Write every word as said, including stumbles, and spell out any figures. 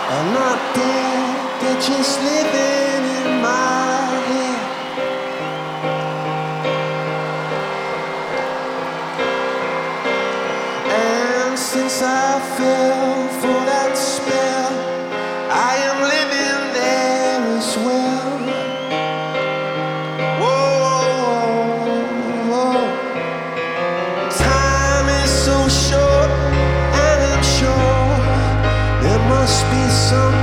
are not dead, they're just living in my head. And since I fell for that spell, I am living there as well. Whoa, whoa. Time is so short, and I'm sure there must be some